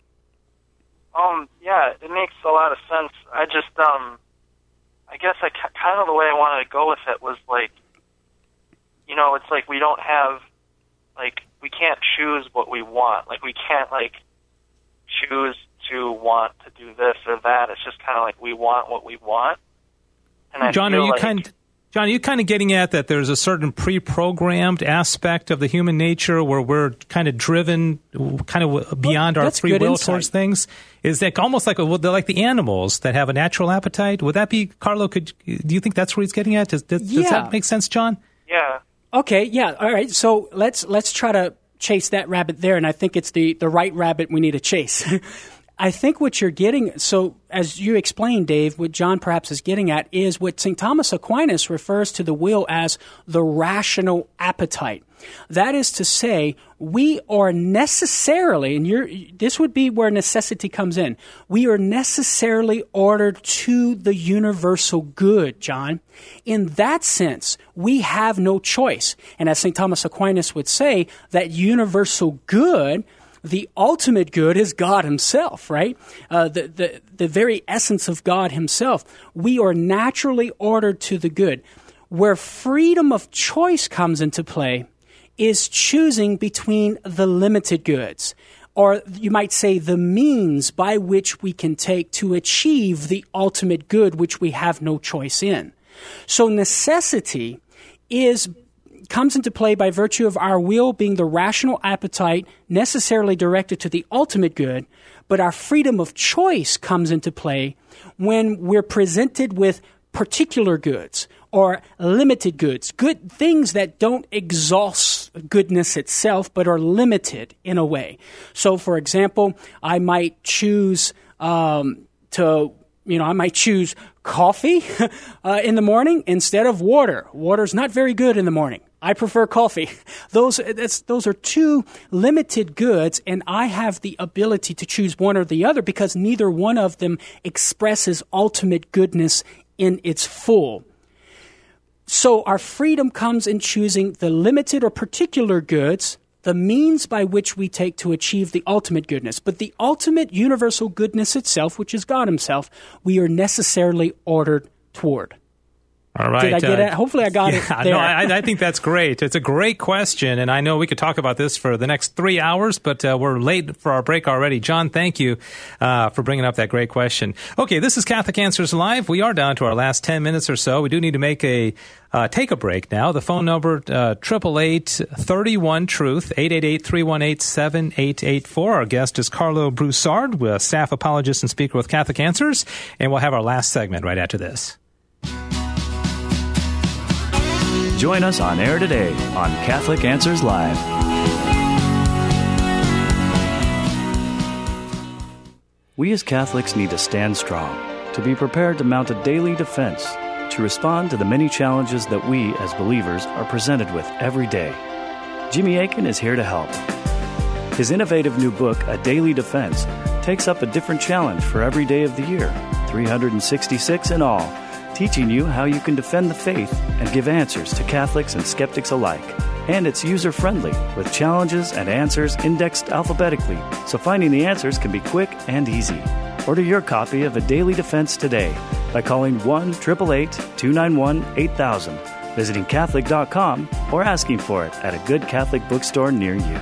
Um, yeah, it makes a lot of sense. I just, um, I guess I kind of the way I wanted to go with it was like, you know, it's like we don't have, like, we can't choose what we want. Like, we can't, like, choose to want to do this or that. It's just kind of like we want what we want. And I John, feel are you like, kind of, John, are you kind of getting at that there's a certain pre-programmed aspect of the human nature where we're kind of driven kind of beyond well, our free will insight. towards things? Is that almost like, a, they're like the animals that have a natural appetite? Would that be, Carlo, could, do you think that's where he's getting at? Does, does, Yeah. does that make sense, John? Yeah. Okay, yeah, all right. So let's let's try to chase that rabbit there, and I think it's the, the right rabbit we need to chase. I think what you're getting, so as you explained, Dave, what John perhaps is getting at is what Saint Thomas Aquinas refers to the will as the rational appetite. That is to say, we are necessarily, and you're, this would be where necessity comes in, we are necessarily ordered to the universal good, John. In that sense, we have no choice. And as Saint Thomas Aquinas would say, that universal good, the ultimate good, is God himself, right? Uh, the, the, the very essence of God himself. We are naturally ordered to the good. Where freedom of choice comes into play is choosing between the limited goods, or you might say the means by which we can take to achieve the ultimate good, which we have no choice in. So necessity is comes into play by virtue of our will being the rational appetite necessarily directed to the ultimate good, but our freedom of choice comes into play when we're presented with particular goods or limited goods, good things that don't exhaust goodness itself but are limited in a way. So, for example, I might choose um, to You know, I might choose coffee uh, in the morning instead of water. Water's not very good in the morning. I prefer coffee. Those that's, those are two limited goods, and I have the ability to choose one or the other because neither one of them expresses ultimate goodness in its full. So our freedom comes in choosing the limited or particular goods, the means by which we take to achieve the ultimate goodness. But the ultimate universal goodness itself, which is God himself, we are necessarily ordered toward. All right. Did I get uh, it? Hopefully I got yeah, it there. No, I, I think that's great. It's a great question, and I know we could talk about this for the next three hours, but uh, we're late for our break already. John, thank you uh, for bringing up that great question. Okay, this is Catholic Answers Live. We are down to our last ten minutes or so. We do need to make a uh, take a break now. The phone number, eight eight eight, three one, truth, eight eight eight, three one eight, seven eight eight four. Our guest is Carlo Broussard, a staff apologist and speaker with Catholic Answers, and we'll have our last segment right after this. Join us on air today on Catholic Answers Live. We as Catholics need to stand strong, to be prepared to mount a daily defense, to to respond to the many challenges that we, as believers, are presented with every day. Jimmy Akin is here to help. His innovative new book, A Daily Defense, takes up a different challenge for every day of the year, three hundred sixty-six in all, teaching you how you can defend the faith and give answers to Catholics and skeptics alike. And it's user-friendly, with challenges and answers indexed alphabetically, so finding the answers can be quick and easy. Order your copy of A Daily Defense today by calling one eight eight eight, two nine one, eight thousand, visiting Catholic dot com, or asking for it at a good Catholic bookstore near you.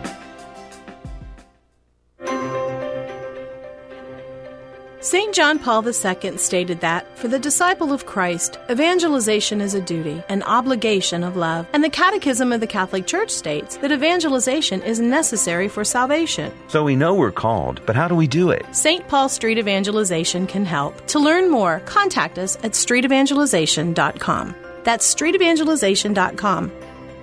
Saint John Paul the Second stated that, for the disciple of Christ, evangelization is a duty, an obligation of love, and the Catechism of the Catholic Church states that evangelization is necessary for salvation. So we know we're called, but how do we do it? Saint Paul Street Evangelization can help. To learn more, contact us at street evangelization dot com. That's street evangelization dot com.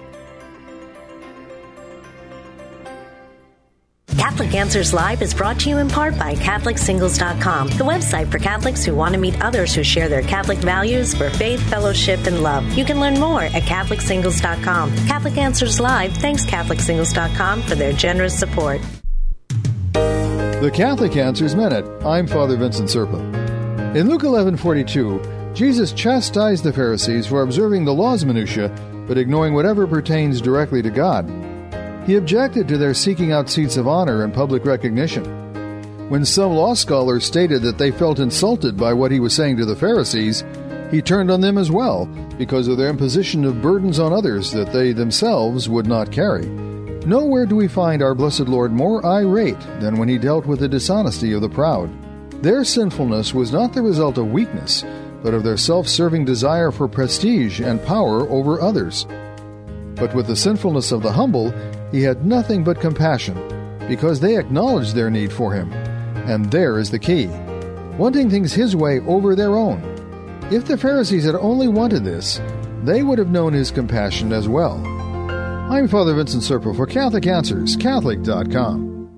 Catholic Answers Live is brought to you in part by Catholic Singles dot com, the website for Catholics who want to meet others who share their Catholic values for faith, fellowship, and love. You can learn more at Catholic Singles dot com. Catholic Answers Live thanks Catholic Singles dot com for their generous support. The Catholic Answers Minute. I'm Father Vincent Serpa. In Luke eleven forty-two, Jesus chastised the Pharisees for observing the law's minutiae, but ignoring whatever pertains directly to God. He objected to their seeking out seats of honor and public recognition. When some law scholars stated that they felt insulted by what he was saying to the Pharisees, he turned on them as well because of their imposition of burdens on others that they themselves would not carry. Nowhere do we find our blessed Lord more irate than when he dealt with the dishonesty of the proud. Their sinfulness was not the result of weakness, but of their self-serving desire for prestige and power over others. But with the sinfulness of the humble, he had nothing but compassion, because they acknowledged their need for him. And there is the key, wanting things his way over their own. If the Pharisees had only wanted this, they would have known his compassion as well. I'm Father Vincent Serpa for Catholic Answers, Catholic dot com.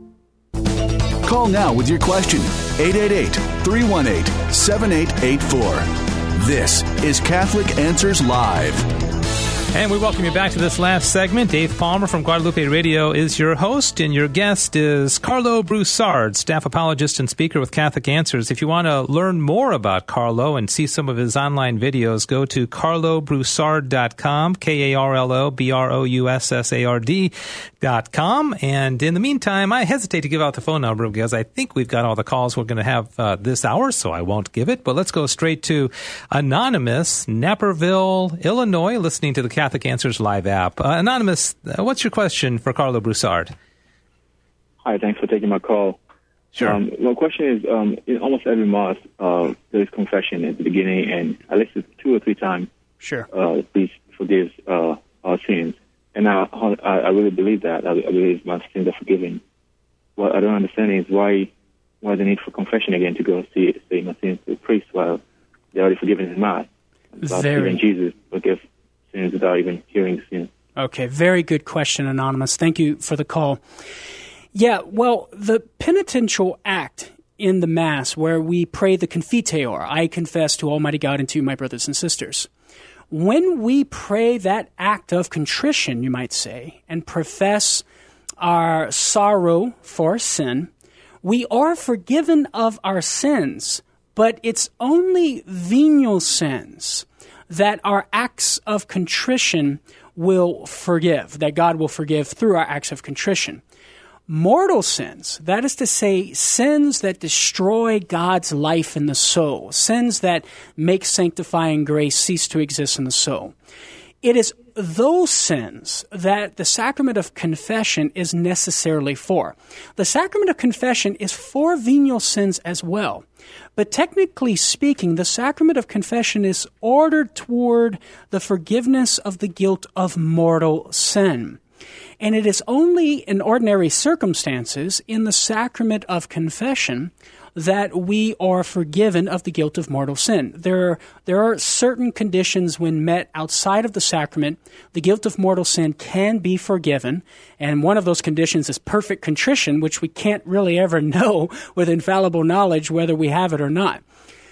Call now with your question, eight eight eight, three one eight, seven eight eight four. This is Catholic Answers Live. And we welcome you back to this last segment. Dave Palmer from Guadalupe Radio is your host, and your guest is Carlo Broussard, staff apologist and speaker with Catholic Answers. If you want to learn more about Carlo and see some of his online videos, go to carlo broussard dot com, K A R L O B R O U S S A R D dot com. And in the meantime, I hesitate to give out the phone number because I think we've got all the calls we're going to have uh, this hour, so I won't give it. But let's go straight to Anonymous, Naperville, Illinois, listening to the Catholic Answers Live app. Uh, Anonymous, uh, what's your question for Carlo Broussard? Hi, thanks for taking my call. Sure. Um, my question is, um, in almost every Mass, uh, there is confession at the beginning, and at least two or three times, sure. uh, please forgive uh, our sins. And I, I, I really believe that. I, I believe my sins are forgiven. What I don't understand is why why the need for confession again to go see say my sins to the priest while they're already forgiven in Mass. Very. Even Jesus forgive sins without even hearing the sin. Okay, very good question, Anonymous. Thank you for the call. Yeah, well, the penitential act in the Mass where we pray the Confiteor, I confess to Almighty God and to you, my brothers and sisters. When we pray that act of contrition, you might say, and profess our sorrow for sin, we are forgiven of our sins, but it's only venial sins that our acts of contrition will forgive, that God will forgive through our acts of contrition. Mortal sins, that is to say, sins that destroy God's life in the soul, sins that make sanctifying grace cease to exist in the soul. It is those sins that the sacrament of confession is necessarily for. The sacrament of confession is for venial sins as well. But technically speaking, the sacrament of confession is ordered toward the forgiveness of the guilt of mortal sin. And it is only in ordinary circumstances in the sacrament of confession that we are forgiven of the guilt of mortal sin. There are, there are certain conditions when met outside of the sacrament, the guilt of mortal sin can be forgiven, and one of those conditions is perfect contrition, which we can't really ever know with infallible knowledge whether we have it or not.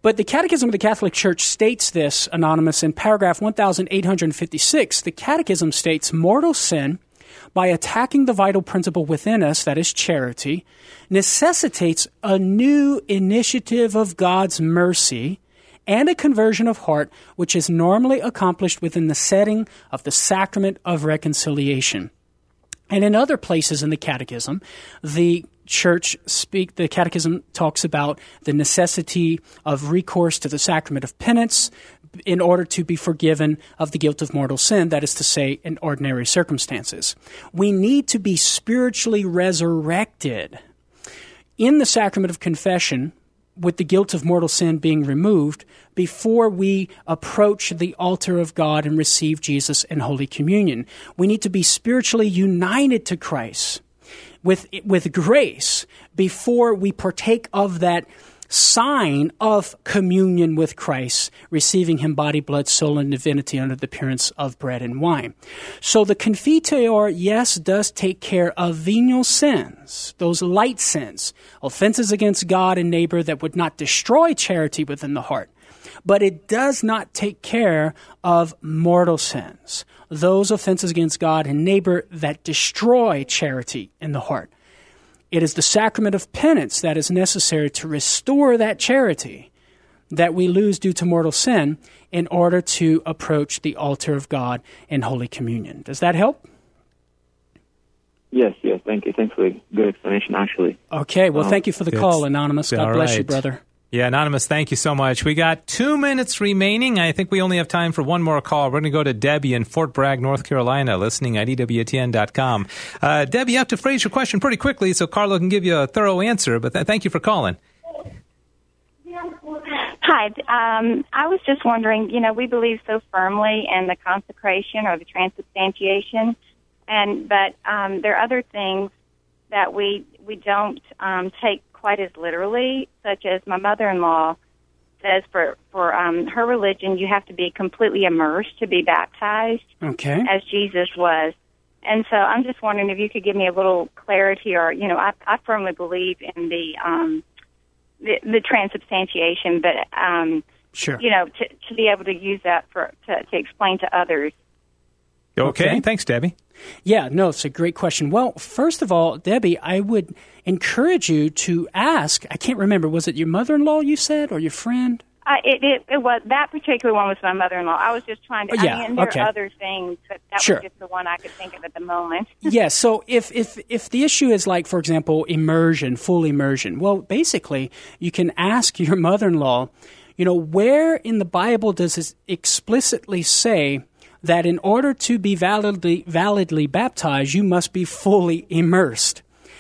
But the Catechism of the Catholic Church states this, Anonymous, in paragraph one thousand eight hundred fifty-six. The Catechism states, mortal sin, by attacking the vital principle within us, that is charity, necessitates a new initiative of God's mercy and a conversion of heart, which is normally accomplished within the setting of the sacrament of reconciliation. And in other places in the Catechism, the Church speak. The Catechism talks about the necessity of recourse to the sacrament of penance in order to be forgiven of the guilt of mortal sin, that is to say, in ordinary circumstances. We need to be spiritually resurrected in the sacrament of confession, with the guilt of mortal sin being removed, before we approach the altar of God and receive Jesus in Holy Communion. We need to be spiritually united to Christ with, with grace before we partake of that sign of communion with Christ, receiving him body, blood, soul, and divinity under the appearance of bread and wine. So the Confiteor, yes, does take care of venial sins, those light sins, offenses against God and neighbor that would not destroy charity within the heart. But it does not take care of mortal sins, those offenses against God and neighbor that destroy charity in the heart. It is the sacrament of penance that is necessary to restore that charity that we lose due to mortal sin in order to approach the altar of God in Holy Communion. Does that help? Yes, yes. Thank you. Thanks for the good explanation, actually. Okay. Well, um, thank you for the good. call, Anonymous. God All bless right. you, brother. Yeah, Anonymous, thank you so much. We got two minutes remaining. I think we only have time for one more call. We're going to go to Debbie in Fort Bragg, North Carolina, listening at E W T N dot com. Uh, Debbie, you have to phrase your question pretty quickly so Carlo can give you a thorough answer, but th- thank you for calling. Hi. Um, I was just wondering, you know, we believe so firmly in the consecration or the transubstantiation, and but um, there are other things that we we don't um, take quite as literally, such as my mother-in-law says for, for um, her religion, you have to be completely immersed to be baptized, okay, as Jesus was. And so I'm just wondering if you could give me a little clarity, or, you know, I, I firmly believe in the, um, the, the transubstantiation, but, um, sure, you know, to, to be able to use that for to, to explain to others. Okay. Okay. Thanks, Debbie. Yeah, no, it's a great question. Well, first of all, Debbie, I would encourage you to ask, I can't remember, was it your mother-in-law you said, or your friend? Uh, it, it, it was, that particular one was my mother-in-law. I was just trying to, Oh, yeah, I mean, there okay. are other things, but that Sure. was just the one I could think of at the moment. Yes, so if, if, if the issue is like, for example, immersion, full immersion, well, basically, you can ask your mother-in-law, you know, where in the Bible does it explicitly say that in order to be validly validly baptized, you must be fully immersed?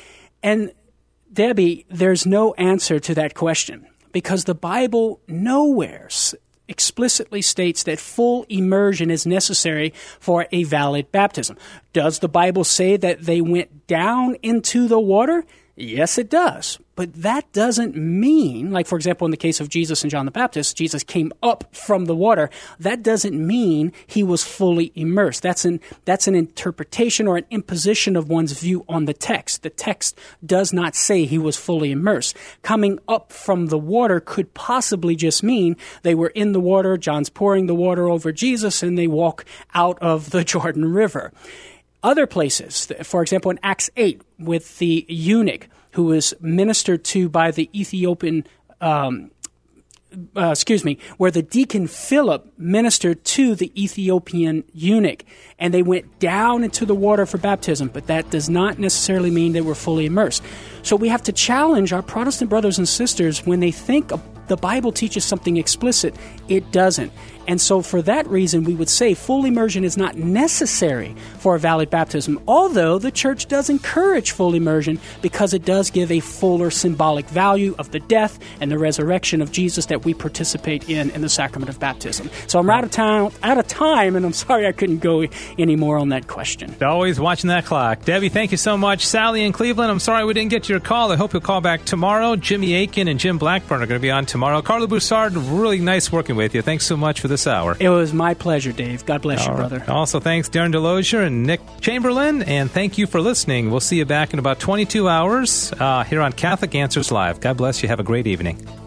And Debbie, there's no answer to that question, because the Bible nowhere explicitly states that full immersion is necessary for a valid baptism. Does the Bible say that they went down into the water? Yes, it does. But that doesn't mean, like, for example, in the case of Jesus and John the Baptist, Jesus came up from the water. That doesn't mean he was fully immersed. That's an, that's an interpretation or an imposition of one's view on the text. The text does not say he was fully immersed. Coming up from the water could possibly just mean they were in the water, John's pouring the water over Jesus, and they walk out of the Jordan River. Other places, for example, in Acts eight, with the eunuch who was ministered to by the Ethiopian, um, uh, excuse me, where the deacon Philip ministered to the Ethiopian eunuch, and they went down into the water for baptism, but that does not necessarily mean they were fully immersed. So we have to challenge our Protestant brothers and sisters when they think the Bible teaches something explicit. It doesn't. And so for that reason, we would say full immersion is not necessary for a valid baptism, although the Church does encourage full immersion because it does give a fuller symbolic value of the death and the resurrection of Jesus that we participate in in the sacrament of baptism. So I'm out of time, out of time, and I'm sorry I couldn't go any more on that question. Always watching that clock. Debbie, thank you so much. Sally in Cleveland, I'm sorry we didn't get your call. I hope you'll call back tomorrow. Jimmy Aiken and Jim Blackburn are going to be on tomorrow. Carlo Broussard, really nice working with you. Thanks so much for this hour. It was my pleasure, Dave. God bless All you, right. brother. Also, thanks Darren DeLozier and Nick Chamberlain, and thank you for listening. We'll see you back in about twenty-two hours uh, here on Catholic Answers Live. God bless you. Have a great evening.